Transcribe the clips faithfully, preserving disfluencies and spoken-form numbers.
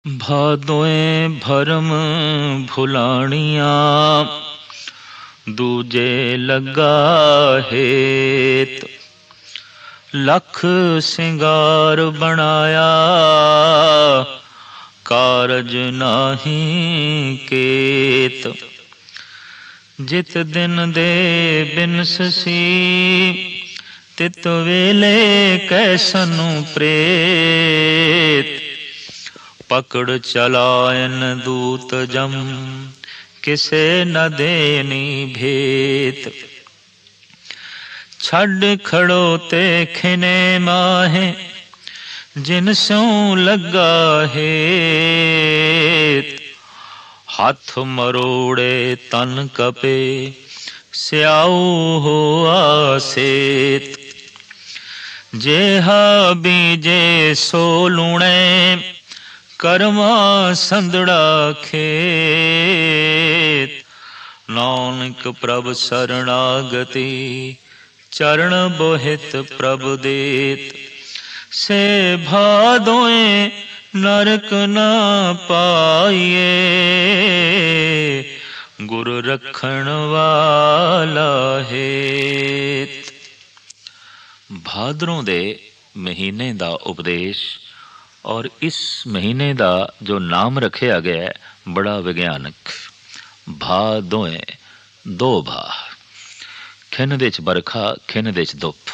भादोए भरम भुलाणियाँ दूजे लगा हेत। लख सिंगार बनाया कारज नाही केत। जित दिन दे बिनससी तित वेले कैसनु प्रेत। पकड़ चलायन दूत जम किसे न देनी भेत। छड़ खड़ोते खिने माहे जिन स्यों लगा हेत। हाथ मरोड़े तन कपे स्याऊ होआ सेत। जेहा बीजे सो लूणे करमा संदड़ा खेत। नानक प्रभ शरणागति चरण बोहित प्रभ देत। से भादोए नरक न पाइए गुरु रखण वाला हेत। भादरों दे महीने दा उपदेश और इस महीने का जो नाम रखा गया है बड़ा विज्ञानक। भादोए दो भा, खिन दे च बरखा खिन दे च धुप।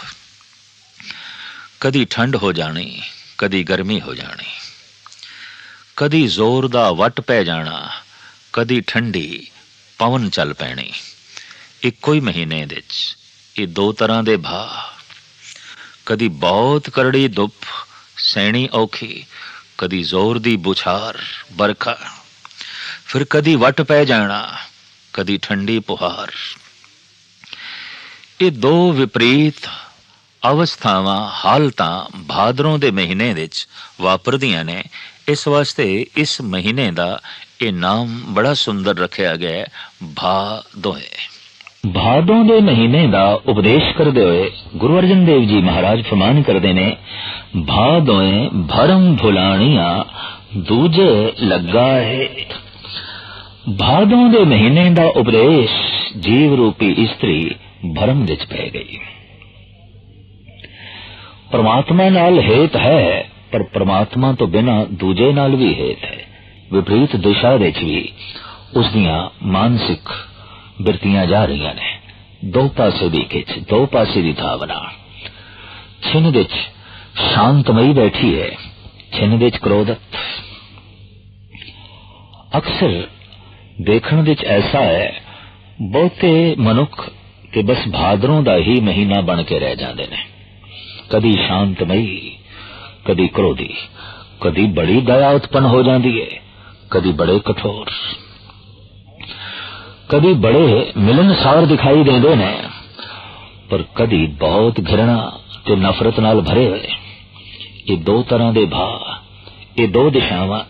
कदी ठंड हो जानी कदी गर्मी हो जानी। कदी जोर दा वट पै जाना कदी ठंडी पवन चल पैनी। इक्को ही महीने दे च ये दो तरह दे भा। कदी बहुत करड़ी धुप सैनी औखी, कदी जोर दी बुछार बरखा, फिर कदी वट पै जाना कदी ठंडी पुहार। ये दो विपरीत अवस्थावां हालतां भादरों दे महीने विच वापरदियां ने। इस वास्ते इस महीने दा ये नाम बड़ा सुंदर रखा गया है, भादोए। भादों दे महीने दा उपदेश करदे होए गुरु अर्जन देव जी महाराज फरमान करदे ने, भादोए भरम भुलाणियाँ दूजे लगा है। भादों दे महीने दा उपदेश जीव रूपी स्त्री भरम विच पै गई। परमात्मा नाल हेत है पर परमात्मा तो बिना दूजे नाल भी हेत है। विपरीत दिशा विच भी उसदियां मानसिक बिरतियां जा रही ने। दो पासे दी खिच, दो पासे दी धावना। छिन विच शांतमयी बैठी है, छिन विच क्रोधत। अक्सर देखण विच ऐसा है बहुते मनुख कि बस भादरों दा ही महीना बन के रह जाते हैं। कदी शांतमयी कदी क्रोधी, कदी बड़ी दया उत्पन्न हो जाती है, कदी बड़े कठोर, कदी बड़े मिलनसार दिखाई देते ने, पर कदी बहुत घृणा ते नफरत नाल भरे हुए। ये दो तरह दे भा, ये दो दिशावां।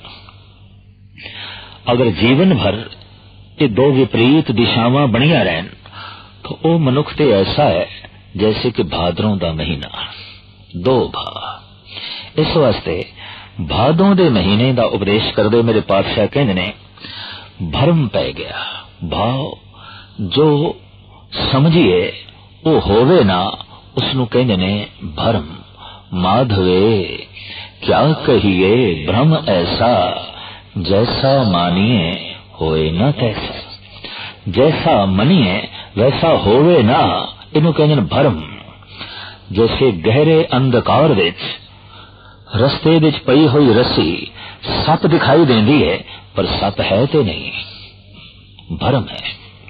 अगर जीवन भर ये दो विपरीत दिशावां बनिया रहन तो वो मनुख ते ऐसा है जैसे कि भादरों दा महीना दो भा। इस वास्ते भादों दे महीने दा उपदेश करदे मेरे पातशाह कहंदे ने, भरम पै गया। भाव जो समझिए वो होवे ना उसनु कहंदे ने भरम। माधवे क्या कहिए भ्रम ऐसा, जैसा मानिए होए न तैसा। जैसा मनिए वैसा होवे ना, इनू कहंदे ने भरम। जैसे गहरे अंधकार विच रस्ते विच पई हुई रस्सी सप दिखाई देंदी है पर सप है तो नहीं, भरम है।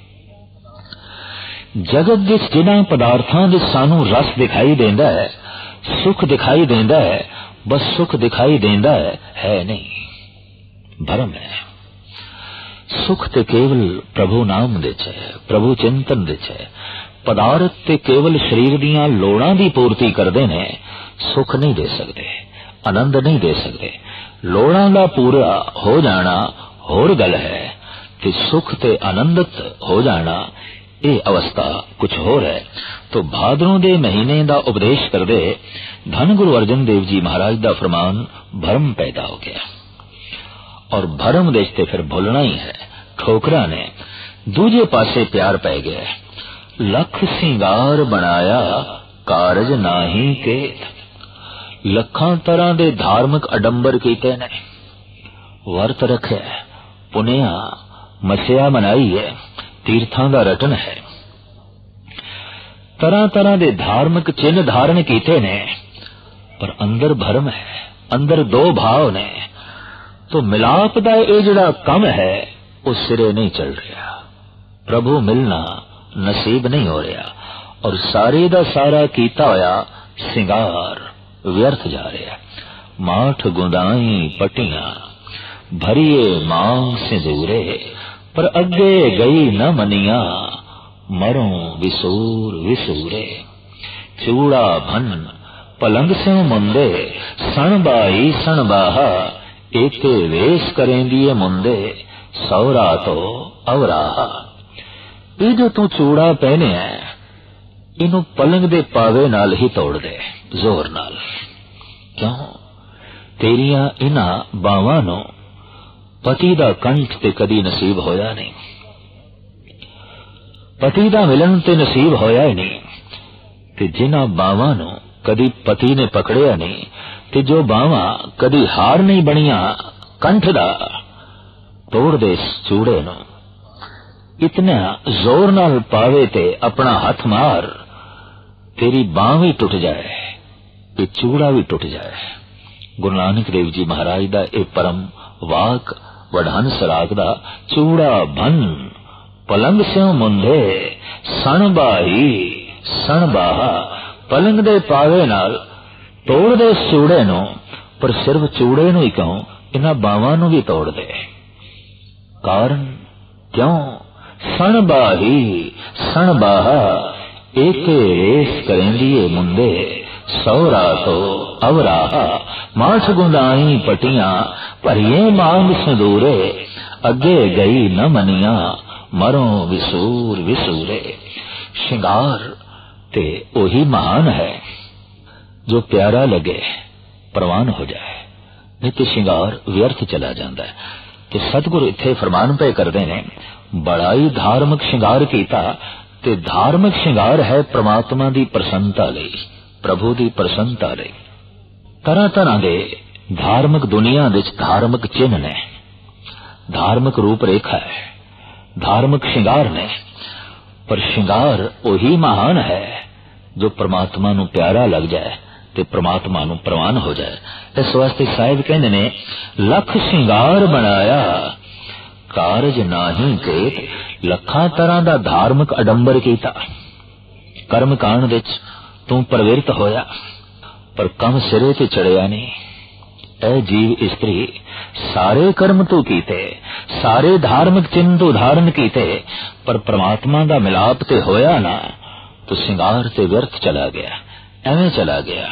जगत विच जिन्हां पदार्थां विच सानू रस दिखाई देंदा है, सुख दिखाई देंदा है, बस सुख दिखाई देंदा है, है नहीं, भरम है। सुख ते केवल प्रभु नाम विच है, प्रभु चिंतन विच है। पदार्थ ते केवल शरीर दियां लोड़ां दी पूर्ति करदे ने, सुख नहीं दे सकते, आनंद नहीं दे सकते। लोड़ां दा पूरा हो जाना होर गल है ते सुख ते आनंदित हो जाना ये अवस्था कुछ होर है। तो भादरों दे महीने दा उपदेश करदे धन गुरु अर्जन देव जी महाराज दा फरमान भरम पैदा हो गया। और भरम देश ते फिर भुलना ही है। ठोकरा ने दूजे पासे प्यार पै गया। लख सिंगार बनाया कारज नाही केत। लखां तरह दे धार्मिक अडंबर कीते ने, वर्त रखे, पुनिया मसिया मनाई है, तीर्थां दा रटन है, तरह तरह दे धार्मिक चिन्ह धारण कीते ने, पर अंदर भरम है, अंदर दो भाव ने। तो मिलाप दा ये जिहड़ा कम है वो सिरे नहीं चल रहा, प्रभु मिलना नसीब नहीं हो रहा, और सारे दा सारा कीता होया सिंगार व्यर्थ जा रहा। माठ गुंदाई पटियां भरिए मांग सिंदूरे, पर अगे गई न मनिया मरो विसूर विसूरे। चूड़ा भन पलंग से मुंदे, सण बाई सण बाहा, एक वेश करेंदिए मुंदे, सौरा तो अवराहा। ये जो तू चूड़ा पहने है, इनू पलंग दे पावे नाल ही तोड़ दे, जोर नाल। क्यों? तेरिया इना बावां नू पति दा कंठ ते कदी नसीब होया नहीं, पति दा मिलन ते नसीब होया ही नहीं। ते जिन्हां बावां नू कदी पति ने पकड़िया नहीं, ते जो बावां कदी हार नहीं बनिया कंठ दा, तोड़ दे चूड़े नू। इतना जोर नाल पावे ते अपना हथ मार, तेरी बांह भी टुट जाए, ये चूड़ा भी टुट जाए। गुरु नानक देव जी महाराज दा ये परम वाक वडहंस राग दा, चूड़ा भन पलंग स्यों मुंदे, सण बाही सण बाहा। पलंग दे पावे नाल तोड़ दे चूड़े नू, पर सिर्फ चूड़े नू ही क्यों, इन्हां बावां नू भी तोड़ दे। कारण क्यों? सण बाही सण बाहा, एक रेस करेंदिए मुंदे, सौरा तो अवराहा। माठ गुंदाई पटियां भरिए मांग सिंदूरे, अगे गई न मनिया मरो विसूर विसूरे। श्रृंगार ते ओही महान है जो प्यारा लगे प्रवान हो जाए, नहीं तो श्रृंगार व्यर्थ चला जाता है। तो सतगुरु इत्थे फरमान पे करते ने, बड़ा ही धार्मिक श्रृंगार कीता, ते धार्मिक श्रृंगार है परमात्मा दी प्रसन्नता लई, प्रभु दी प्रसन्नता लई। तरह तरह दे धार्मिक दुनिया विच धार्मिक चिन्ह ने, धार्मिक रूप रेखा है, धार्मिक श्रृंगार ने, पर श्रृंगार ओही महान है जो परमात्मा नू प्यारा लग जाए ते परमात्मा नू प्रवान हो जाए। इस वास्ते साहिब कहंदे ने, लख श्रृंगार बनाया कारज नाही केत। लखां तरह दा धार्मिक अडंबर कीता, कर्म कांड विच तू प्रवृत्त होया, पर कम सिरे ते चढ़िया नहीं। ऐ जीव स्त्री, सारे कर्म तू कीते, सारे धार्मिक चिन्ह तू धारण कीते, पर परमात्मा दा मिलाप ते होया ना, तो श्रृंगार ते व्यर्थ चला गया, एवें चला गया।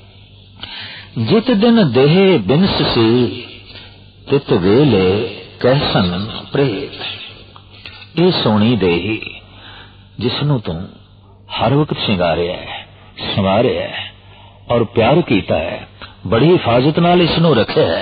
जित दिन देह बिनस सी, तित वेले कैसन प्रेत। ये सोनी देही जिसनू तू हर वक्त श्रृंगारिया है, संवारिया है और प्यार कीता है, बड़ी हिफाजत नाल इसनू रखे है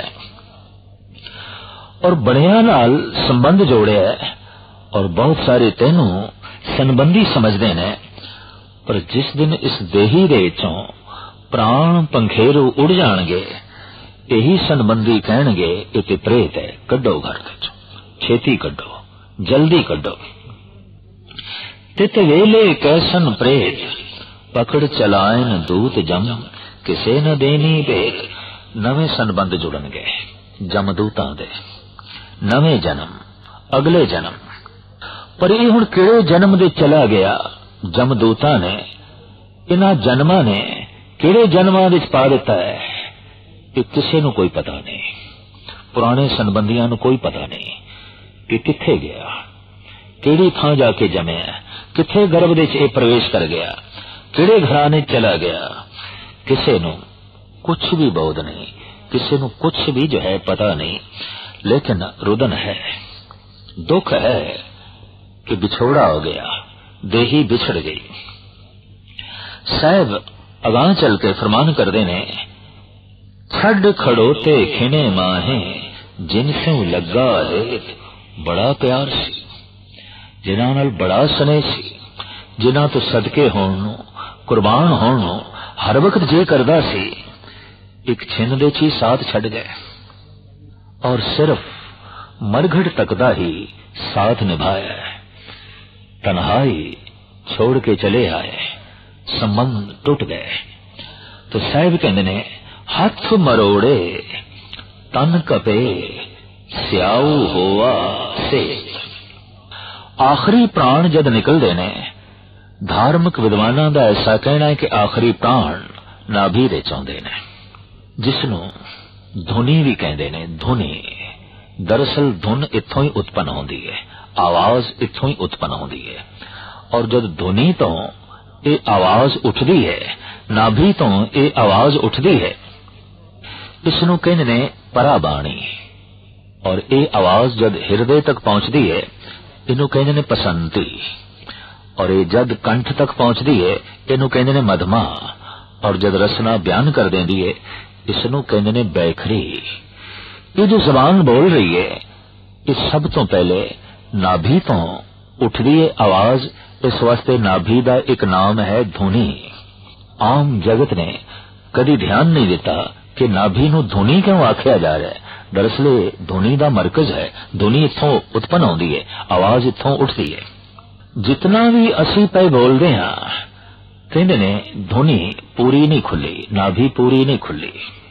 और बड़िया नाल संबंध जोड़े है, और बहुत सारे तेनू संबंधी समझते ने। पर जिस दिन इस देही दे विचों प्राण पंखेरू उड़ जाणगे, यही संबंधी कहणगे ये ते प्रेत है, कड्डो घर विच, छेती कड्डो, जल्दी कड्डो। तित वेले कैसन प्रेत, पकड़ चलायन दूत जम, किसे न देनी भेत। नवे संबंध जुड़नगे जमदूतां दे, नवे जन्म, अगले जन्म। पर ये हुण किहड़े जन्म दे चला गया, जमदूतां ने इन्हां जन्मां ने किहड़े जन्मां विच पा दिता है, ये किसे नूं कोई पता नहीं। पुराने संबंधियां नूं कोई पता नहीं कि किथे गया, किहड़ी थां जाके जमया, किथे गर्भ दे च प्रवेश कर गया, किहड़े घराने चला गया। किसे नूं कुछ भी बोध नहीं, किसे नूं कुछ भी जो है पता नहीं। लेकिन रुदन है, दुख है कि बिछोड़ा हो गया, देही बिछड़ गई। साहब अगां चल के फरमान करते ने, छड़ खड़ोते खिने माहे, जिनसों लगा है बड़ा प्यार सी, जिन्हां नाल बड़ा स्नेह सी, जिन्हां तो सदके होण नूं कुर्बान होण नूं हर वक्त जे करदा सी, एक छिन दे ची साथ छड़ गए और सिर्फ मरघट तक दा ही साथ निभाया। तन्हाई छोड़ के चले आए, संबंध टूट गए। तो साहिब कहते ने हथ मरोड़े तन कपे स्याऊ होवा से। आखिरी प्राण जद निकलते ने, धार्मिक विद्वानां दा ऐसा कहना है कि आखिरी प्राण नाभि दे चौंदे ने, जिसनों धुनी भी कहते ने। धुनी दरअसल धुन इत्थों ही उत्पन्न होती है, आवाज इत्थों ही उत्पन्न होती है। और जब धुनी तो ये आवाज उठती है, नाभि तो ये आवाज उठती है, इसनों कहते ने पराबाणी। और ये आवाज जब हृदय तक पहुंचती है, इनू कहते ने पसंती। और ये जब कंठ तक पहुंचती है, इनू कहते ने मधमा। और जब रसना बयान कर देती है, इसनू कहते ने बैखरी। ये जो जबान बोल रही है, इस सब तो पहले नाभि तो उठती है आवाज। इस वास्ते नाभि का एक नाम है धुनी। आम जगत ने कभी ध्यान नहीं दिता कि नाभि नूं धुनी क्यों आख्या जा रहा है। दरअसल धुनी का मरकज है, धुनी इत्थों उत्पन्न होती है, आवाज इत्थों उठती है। जितना भी असी पे बोलते हैं, कहते ने धुनी पूरी नहीं खुली, नाभि पूरी नहीं खुली,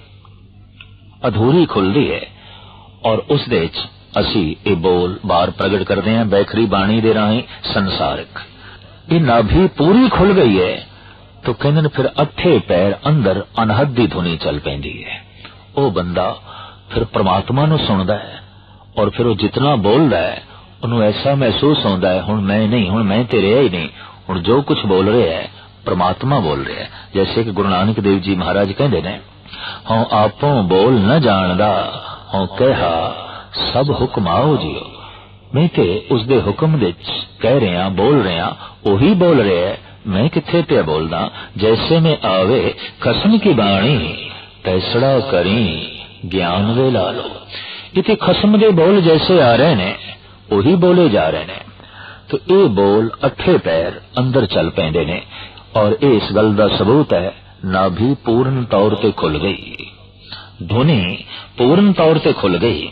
अधूरी खुलती है। और उस दे च असी ये बोल बार प्रगट करते हैं बैखरी बाणी दे राही संसारिक। ये नाभि पूरी खुल गई है तो कहते फिर अठे पैर अंदर अनहद दी धुनी चल पैंदी है। वो बंदा फिर परमात्मा नूं सुनदा है और फिर वो जितना बोलदा है उन्होंने ऐसा महसूस होता है हुण मैं नहीं, हुण मैं ते रहा ही नहीं, हुण जो कुछ बोल रहे है परमात्मा बोल रहे है। जैसे कि गुरु नानक देव जी महाराज कहते ने, हाँ आपों बोल न जानदा, हाँ कहा सब हुक्म आओ जियो। मैं ते उसदे हुक्म दे कह रहा बोल रहा, ओही बोल रहे है, मैं किथे पे बोलदा। जैसे में आवे खसम की बाणी, तैसड़ा करी ज्ञान वे ला लो। इतने खसम दे बोल जैसे आ रहे ने, ओही बोले जा रहे ने। तो ये बोल अठे पैर अंदर चल पैंदे ने। और इस गल का सबूत है नाभि पूर्ण तौर पे खुल गई, धुनी पूर्ण तौर पे खुल गई।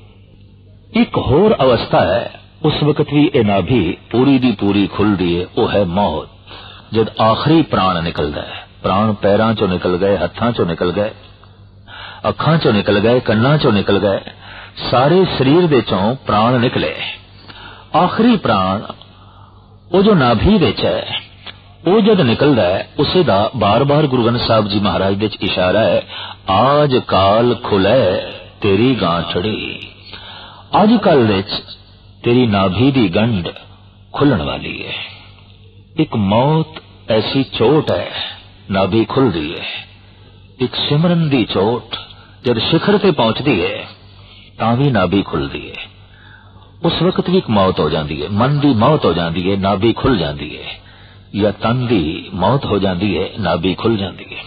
एक होर अवस्था है, उस वक्त भी ये नाभि पूरी दी पूरी खुल दी है, वो है मौत। जब आखिरी प्राण निकलता है, प्राण पैरां चो निकल गए, हत्थां चो निकल गए, अखां चो निकल गए, कन्नां चो निकल गए, सारे शरीर दे चों प्राण निकले। आखिरी प्राण वो जो नाभि विच है, वो जद निकलदा है, उसे दा बार बार गुरु ग्रंथ साहब जी महाराज दे इशारा है, आज काल खुले तेरी गांठड़ी। आज कल विच तेरी नाभि दी गंढ खुलण वाली है। एक मौत ऐसी चोट है, नाभि खुल रही है। एक सिमरन दी चोट जब शिखर ते पहुंचती है तां भी नाभि खुलती है। उस वक्त भी एक मौत हो जाती है, मन की मौत हो जाती है, नाभि खुल जाती है, या तन की मौत हो जाती है, नाभि खुल जाती है।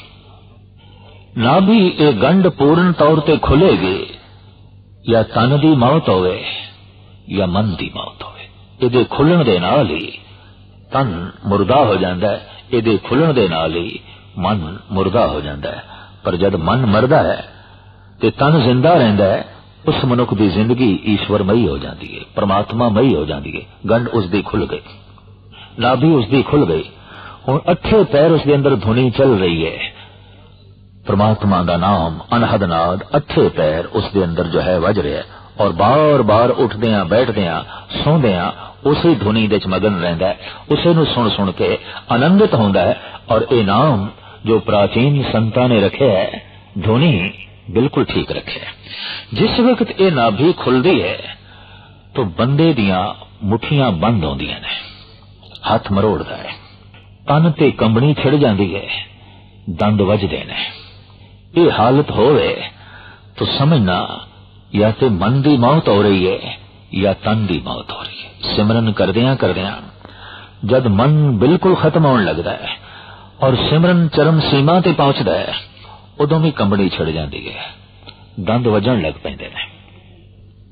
नाभि ये गंढ पूर्ण तौर ते खुलेगी, या तन की मौत होवे या मन की मौत होवे। इहदे खुलण दे नाल ही तन मुर्दा हो जाता है, इहदे खुलण दे नाल ही मन मुर्दा हो जाता है। पर जब मन मरदा है ते तन जिंदा रहिंदा है, उस मनुख की जिंदगी ईश्वरमयी हो जाती है, परमात्मामयी हो जाती है। गंढ उसकी खुल गई, नाभि उसकी खुल गई। हुण अठे पैर उसके अंदर धुनी चल रही है, परमात्मा का नाम अनहद नाद अठे पैर उसके अंदर जो है वज रहा है। और बार बार उठदियां बैठदियां सौंदियां उसी धुनी दे मगन रहिंदा है, उसे नूं सुन सुन के आनंदित होंदा है। और ये नाम जो प्राचीन संतां ने रखे है, धुनी बिल्कुल ठीक रखे है। जिस वक्त ये नाभि खुलदी है तो बंदे दियां मुठियां बंद होंदियां ने, हाथ मरोड़दा है, तन ते कंबनी छिड़ जाती है, दंद वजदे ने। ये हालत होवे तो समझना या तो मन की मौत हो रही है या तन की मौत हो रही है। सिमरन करदियां करदियां जब मन बिल्कुल खत्म होने लगता है और सिमरन चरम सीमा ते पहुंचता है, उदों भी कंबनी छिड़ जाती है, दंद वजन लग पैंदे ने।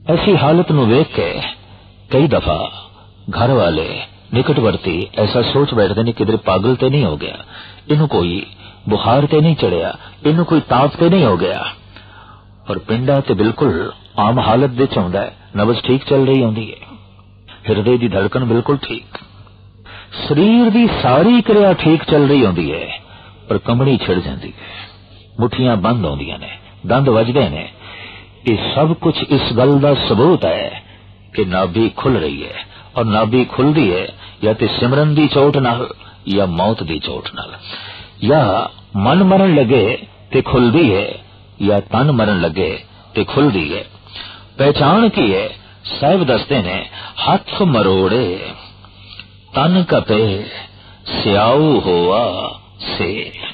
ऐसी हालत नूं वेख के कई दफा घर वाले निकटवर्ती ऐसा सोच बैठते ने किधर पागल ते नहीं हो गया, इनू कोई बुखार ते नहीं चढ़िया, इनू कोई ताप ते नहीं हो गया। और पिंडा ते बिल्कुल आम हालत दे चाहता है, नबज ठीक चल रही होंदी है, हिरदे दी धड़कन बिल्कुल ठीक, शरीर दी सारी क्रिया ठीक चल रही होंदी है, पर कंबनी छिड़ जाती है, मुठियां बंद होंदियां ने, दंद वजदे ने। ये सब कुछ इस गल दा सबूत है कि नाभि खुल रही है, और नाभि खुलदी है या ते सिमरन दी चोट नाल या मौत दी चोट नाल, या मन मरण लगे ते खुलदी है या तन मरण लगे ते खुलदी है। पहचान की है? साहिब दसते ने हाथ मरोड़े तन कपे सियाऊ होआ से।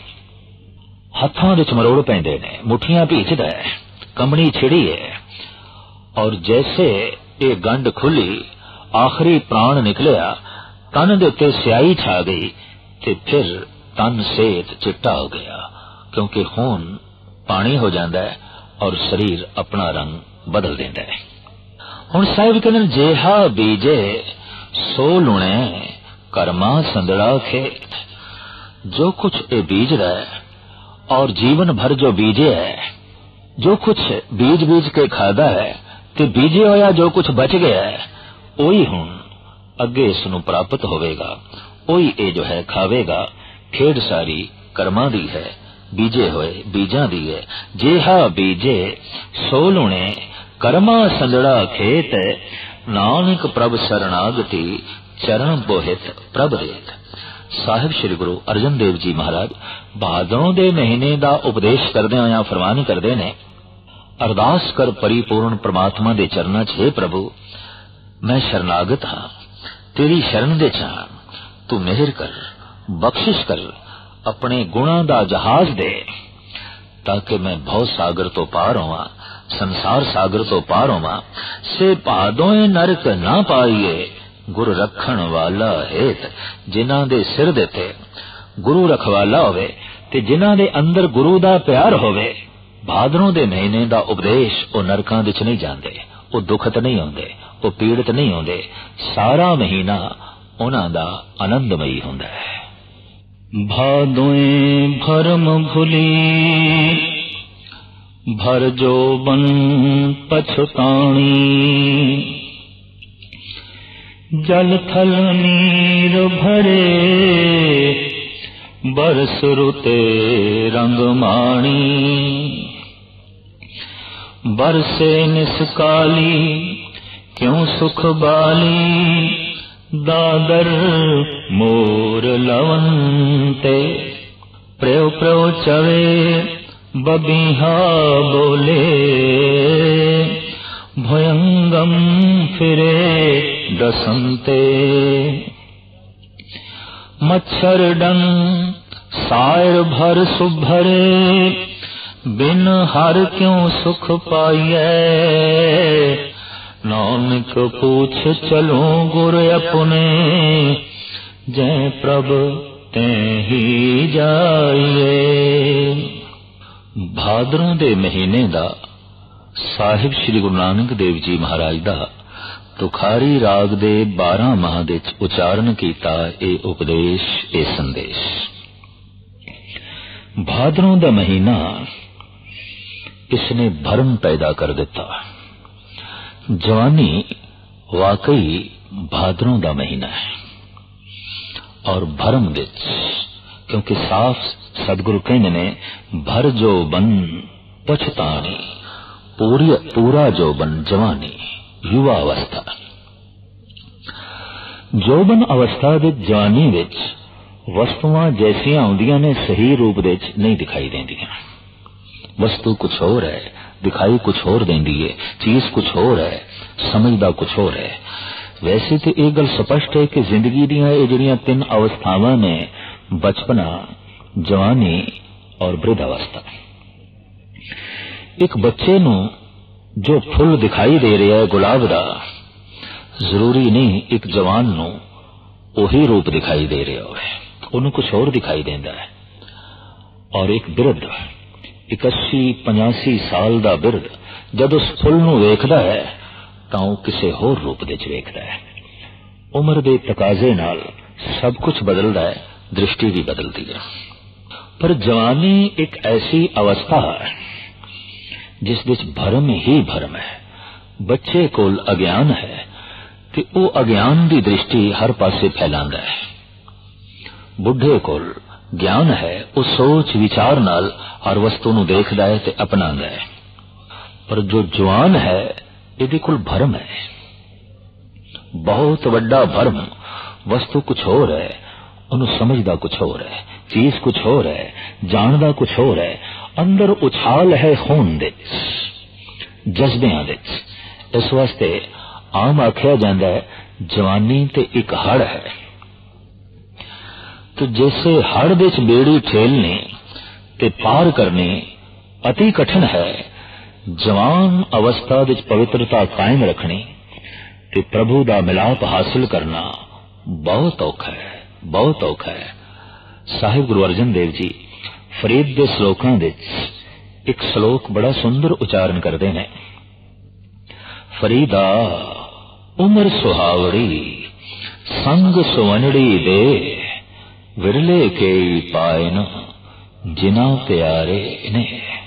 हाथों विच मरोड़ पैंदे ने, मुठियां भीचदा है, कंबनी छिड़ी है, और जैसे ये गंढ खुली आखिरी प्राण निकलिया, तन दे उत्ते स्याही छा गई ते फिर तन सेत चिट्टा हो गया, क्योंकि खून पानी हो जाता है और शरीर अपना रंग बदल देता है। हुण साहिब कहने जेहा बीजे सो लुणे कर्मा संदड़ा खेत। जो कुछ ये बीज रहा है और जीवन भर जो बीजे है, जो कुछ बीज बीज के खादा है ते बीजे होया जो कुछ बच गया है, ओही हुण अगे इसनूं प्राप्त होवेगा, ओही ये जो है खावेगा। खेड सारी कर्मां दी है, बीजे होए बीजां दी है। जेहा बीजे सो लुणे कर्मा संदड़ा खेत, नानक प्रभ शरणागति चरण बोहित प्रभ रेत। साहिब श्री गुरु अर्जन देव जी महाराज भादरों दे महीने दा उपदेश करदे होया फरमान करदे ने, अरदास कर परिपूर्ण परमात्मा दे चरनां च, हे प्रभु मैं शरणागत हाँ, तेरी शरण दे चाह, तू मेहर कर, बख्शिश कर, अपने गुणा दा जहाज दे, ताकि मैं भव सागर तो पार होवां, संसार सागर तो पार होवां। से भादों नरक ना पाइए, गुरु रखण वाला हेत। जिन्हां दे सिर दे ते गुरु रखवाला होवे ते जिन्हां दे अंदर गुरु दा प्यार होवे, भादरों दे महीने दा उपदेश ओ नरकां विच नहीं जांदे, ओ दुखत नहीं होंदे, ओ पीड़ित नहीं होंदे। सारा महीना उन्हां दा आनंदमयी हुंदा है। भादों भरम भुली भर जो बन पछताणी, जल थल नीर भरे बरस रुते रंग माणी। बरसे निसकाली क्यों सुख बाली, दादर मोर लवंते। प्रेव प्रेव चवे बबीहा बोले, भयंगम फिरे दसंते। मच्छर डंग सायर भर सुभरे, बिन हर क्यों सुख पाइए। नानक पूछ चलो गुर अपने, जय प्रभ ते ही जाइए। भादरों दे महीने दा साहिब श्री गुरु नानक देव जी महाराज दा तुखारी राग दे बारह माह दे उचारण कीता ए उपदेश, ए संदेश। भादरों दा महीना इसने भरम पैदा कर दिता। जवानी वाकई भादरों दा महीना है, और भरम विच, क्योंकि साफ सदगुरु कहने ने भर जो बन पछतानी, पूरी पूरा जो बन जवानी, युवा अवस्था। जोबन अवस्था विच जवानी विच वस्तुआं जैसियां आउंदियां ने सही रूप विच नहीं दिखाई देंदियां। वस्तु कुछ होर है, दिखाई कुछ होर देंदी है, चीज कुछ होर है, समझदा कुछ होर है। वैसे तो एक गल स्पष्ट है कि जिंदगी दीयां ये जिहड़ियां तीन अवस्थावां ने, बचपना, जवानी और वृद्ध अवस्था। एक बच्चे नूं जो फुल दिखाई दे रहा है गुलाब दा, जरूरी नहीं एक जवान नूं ओही रूप दिखाई दे रहा होवे, उन्हें कुछ और दिखाई देंदा है। और एक बिरध, एक अस्सी पचासी साल दा बिरध जब उस फुल नूं वेखदा है ਤਾਂ ਉਹ ਕਿਸੇ ਹੋਰ ਰੂਪ ਦੇ ਚ ਵੇਖਦਾ ਹੈ। ਉਮਰ ਦੇ ਤਕਾਜ਼ੇ ਨਾਲ ਸਭ ਕੁਝ ਬਦਲਦਾ ਹੈ, ਦ੍ਰਿਸ਼ਟੀ ਵੀ ਬਦਲਦੀ ਹੈ। ਪਰ ਜਵਾਨੀ ਇੱਕ ਐਸੀ ਅਵਸਥਾ ਹੈ ਜਿਸ ਵਿੱਚ ਭਰਮ ਹੀ ਭਰਮ ਹੈ। ਬੱਚੇ ਕੋਲ ਅਗਿਆਨ ਹੈ ਤੇ ਉਹ ਅਗਿਆਨ ਦੀ ਦ੍ਰਿਸ਼ਟੀ ਹਰ ਪਾਸੇ ਫੈਲਾਉਂਦਾ ਹੈ। ਬੁੱਢੇ ਕੋਲ ਗਿਆਨ ਹੈ, ਉਹ ਸੋਚ ਵਿਚਾਰ ਨਾਲ ਹਰ ਵਸਤੂ ਨੂੰ ਦੇਖਦਾ ਹੈ ਤੇ ਅਪਣਾਉਂਦਾ ਹੈ। ਪਰ ਜੋ ਜਵਾਨ ਹੈ ਇਹਦੇ ਕੋਲ ਭਰਮ ਹੈ, ਬਹੁਤ ਵੱਡਾ ਭਰਮ। ਵਸਤੂ ਕੁਛ ਹੋਰ ਹੈ, ਉਹਨੂੰ ਸਮਝਦਾ ਕੁਛ ਹੋਰ ਹੈ, ਚੀਜ਼ ਕੁਛ ਹੋਰ ਹੈ, ਜਾਣਦਾ ਕੁਛ ਹੋਰ ਹੈ। ਅੰਦਰ ਉਛਾਲ ਹੈ ਖੂਨ ਦੇ, ਜਜ਼ਬਿਆਂ ਦੇ। ਇਸ ਵਾਸਤੇ ਆਮ ਆਖਿਆ ਜਾਂਦਾ ਹੈ ਜਵਾਨੀ ਤੇ ਇੱਕ ਹੜ ਹੈ। तो जैसे हड़ दे च बेड़ी ठेलने ते पार करने अति कठिन है, जवान अवस्था दे च पवित्रता कायम रखनी ते प्रभु दा मिलाप हासिल करना बहुत औखा है, बहुत औखा है। साहिब गुरु अर्जन देव जी फरीद दे श्लोकां दे एक श्लोक बड़ा सुंदर उच्चारण करते हैं। फरीदा उमर सुहावड़ी संग सुवनड़ी दे, विरले के पायन जिना प्यारे ने।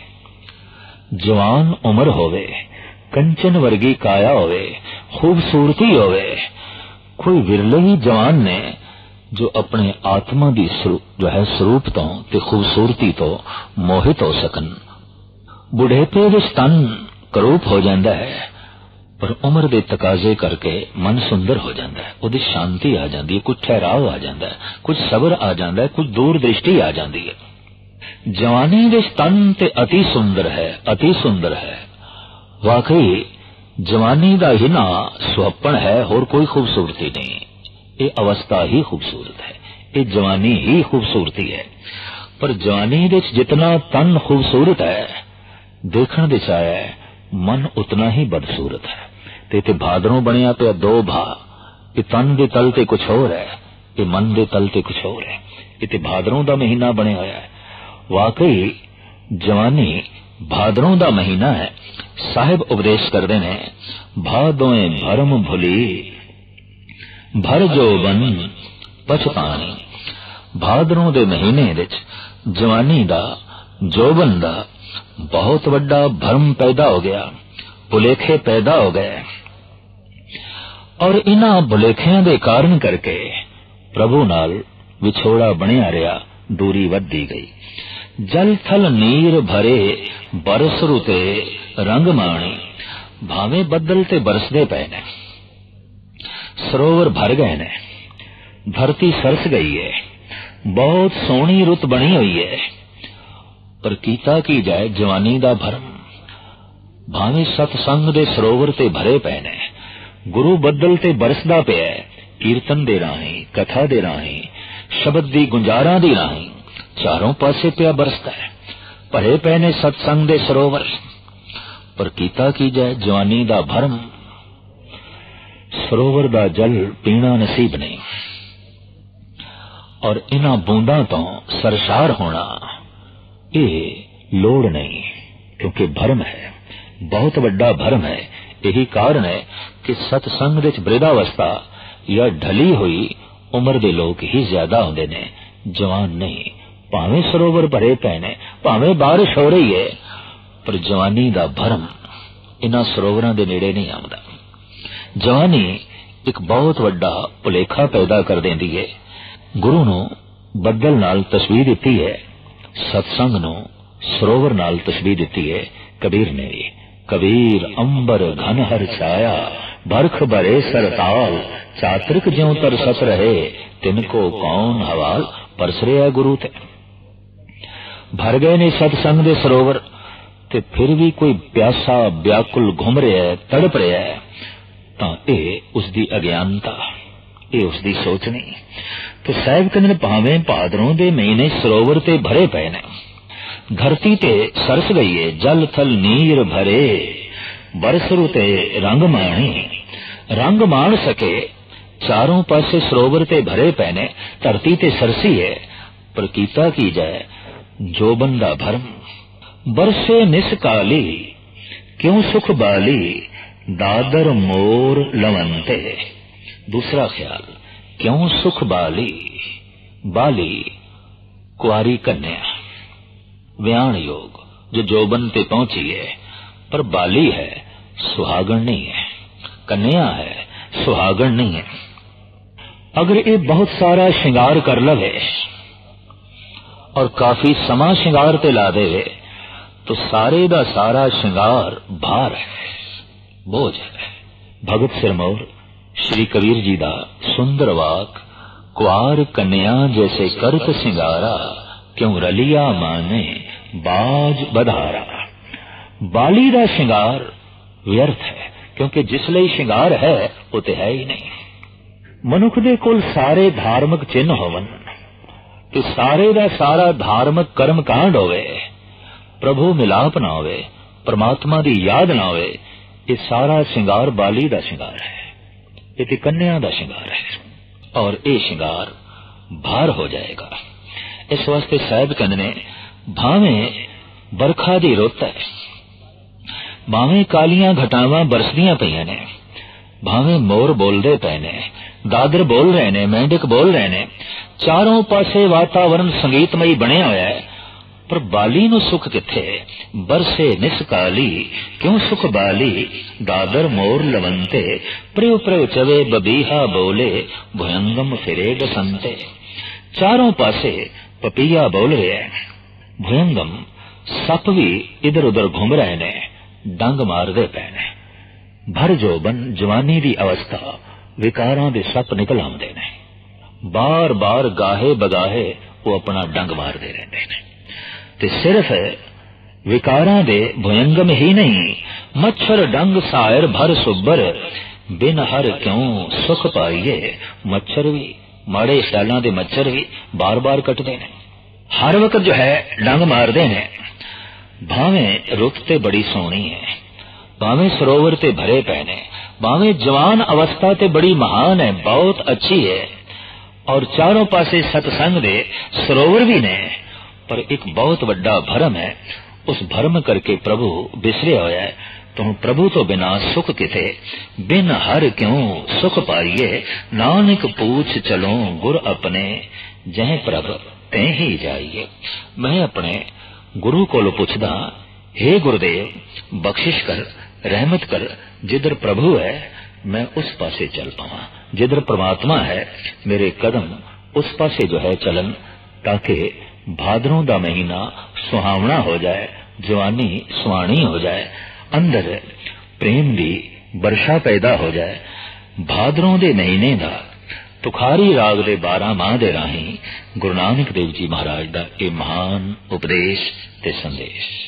जवान उम्र होवे, कंचन वर्गी काया होवे, खूबसूरती होवे, कोई विरले ही जवान ने जो अपने आत्मा दी जो है स्वरूप तो ते खूबसूरती तो मोहित हो सकन। बुढ़ेपे विच तन करूप हो जाता है, पर उम्र दे तकाजे करके मन सुंदर हो जाता है, उहदी शांति आ जाती है, कुछ ठहराव आ जाता है, कुछ सबर आ जाता है, कुछ दूर दृष्टि आ जाती है। जवानी विच तन ते अति सुंदर है, अति सुंदर है। वाकई जवानी दा ही ना सुहप्पण है, होर कोई खूबसूरती नहीं। ये अवस्था ही खूबसूरत है, ये जवानी ही खूबसूरती है। पर जवानी विच जितना तन खूबसूरत है, देखण दे चाया है मन उतना ही बदसूरत है। ते ते भादरों बनिया पे दो भा, ये तन दे तल ते कुछ होर है, ये मन दे तल ते कुछ होर है। ये ते भादरों दा महीना बने होया है। वाकई जवानी भादरों दा महीना है। साहिब उपदेश करते ने, भादों भरम भुली भर जोबन पछतानी। भादरों दे महीने विच जवानी दा, जोबन दा बहुत वड्डा भरम पैदा हो गया, भुलेखे पैदा हो गए। और इन्हां भुलेखियां दे कारण करके प्रभु नाल विछोड़ा बनिया रहा, दूरी वधदी गई। जल थल नीर भरे बरस रुते रंग माणी। भावे बदल ते बरसदे पे ने, सरोवर भर गए ने, धरती सरस गई है, बहुत सोहनी रुत बनी हुई है। पर कीता की जाए जवानी दा भरम। भावे सतसंग दे सरोवर ते भरे पे ने, गुरु बदल ते बरसदा पे है, कीर्तन दे राही, कथा दे राही, शब्द दी गुंजारा दी राही चारों पासे पिया बरसता है। भरे पे ने सतसंग दे सरोवर, पर कीता की जाए जवानी दा भरम। सरोवर दा जल पीना नसीब नहीं, और इन्हां बूंदां तो सरशार होना ये लोड़ नहीं, क्योंकि भरम है, बहुत वड्डा भरम है। यही कारण है कि सतसंग विच वृद्धावस्था या ढली हुई उम्र दे लोग ही ज्यादा होंदे ने, जवान नहीं। भावें सरोवर भरे पे ने, भावें बारिश हो रही है, पर जवानी दा भरम इन्हां सरोवरां दे नेड़े नहीं आउंदा। जवानी एक बहुत वड्डा भुलेखा पैदा कर देंदी है। गुरु नूं बदल नाल तस्वीर दिती है, सत्संग नूं सरोवर नाल तस्वीर दिती है कबीर ने भी। कबीर अंबर घन हर छाया, बरख बरे सरताल, चातरिक ज्यों तर सत रहे, तिनको कौन हवाल। परस रहा गुरु ते भर गए ने सत्संग दे सरोवर, ते फिर भी कोई प्यासा व्याकुल घूम रहा है, तड़प रहा है, तां ये उसदी अज्ञानता, ये उसदी सोच नहीं। तो साहिब कहंदे ने, भावें भादरों दे महीने सरोवर ते भरे पे ने, धरती ते सरस गई है, जल थल नीर भरे बरस रुते रंग माणी। रंग मान सके, चारों पासे सरोवर ते भरे पे ने, धरती ते सरसी है, पर कीता की जाए जो बंदा भरम। बरसे निस काली क्यों सुख बाली, दादर मोर लवंते। दूसरा ख्याल, क्यों सुख बाली, बाली कुआरी कन्या, व्याण योग जो जोबन ते पहुंची है पर बाली है, सुहागण नहीं है, कन्या है, सुहागण नहीं है। अगर ये बहुत सारा श्रृंगार कर लवे और काफी समा श्रृंगार ते ला देवे तो सारे दा सारा श्रृंगार भार है, बोझ है। भगत सिरमौर श्री कबीर जी दा सुंदर वाक, कुआर कन्या जैसे करत सिंगारा, क्यों रलिया माने बाज बधारा। बाली दा श्रृंगार व्यर्थ है, क्योंकि जिसले श्रृंगार है वो तो है ही नहीं। मनुख दे कोल सारे धार्मिक चिन्ह होवन कि सारे दा सारा धार्मिक कर्म कांड होवे, प्रभु मिलाप ना होवे, परमात्मा दी याद ना होवे, ये सारा श्रृंगार बाली दा श्रृंगार है, ये कन्या दा श्रृंगार है और ये श्रृंगार भार हो जाएगा। इस वास्ते साहब कहंदे ने भावे बरखा दी रुत है, भावे कालियां घटावां बरसदियां पईयां ने, भावे मोर बोलदे पए ने, दादर बोल रहे ने, मेंढक बोल रहे ने, चारों पासे वातावरण संगीतमई बनिया होया है, पर बाली नूं सुख किथे। बरसे निसकाली क्यों सुख बाली, दादर मोर लवंते, प्रिय प्रिय चवे बबीहा बोले, भुयंगम फिरे बसंते। चारों पासे पपीहा बोल रहे हैं, भुयंगम सप भी इधर उधर घूम रहे ने, डंग मारदे पए ने। भर जोबन जवानी दी अवस्था विकारां दे सप निकल आउंदे ने, बार बार गाहे बगाहे वो अपना डंग मारदे रहंदे ने। ते सिर्फ विकारां दे भुयंगम ही नहीं, मच्छर डंग सायर भर सुबर, बिन हर क्यों सुख पाइए। मच्छर भी, माड़े ख्यालां दे मच्छर भी बार बार कटदे ने, हर वक्त जो है डंग मारदे ने। भावें रुत ते बड़ी सोहनी है, भावें सरोवर ते भरे पै ने, भावें जवान अवस्था ते बड़ी महान है, बहुत अच्छी है, और चारों पासे सतसंग दे सरोवर भी ने, पर एक बहुत बड़ा भरम है, उस भरम करके प्रभु बिसरे होया है। तो प्रभु तो बिना सुख किथे, बिन हर क्यों सुख पाइए। नानक पूछ चलो गुर अपने, जह प्रभ ते ही जाइए। मैं अपने गुरु कोलो पुछदा, हे गुरुदेव बख्शिश कर, रहमत कर, जिधर प्रभु है मैं उस पासे चल पावा, जिधर परमात्मा है मेरे कदम उस पासे जो है चलन, ताकि भादरों दा महीना सुहावना हो जाए, जवानी सुहानी हो जाए, अंदर प्रेम दी वर्षा पैदा हो जाए। भादरों दे महीने दा तुखारी राग दे बारह माह दे राही गुरु नानक देव जी महाराज दा ये महान उपदेश ते संदेश।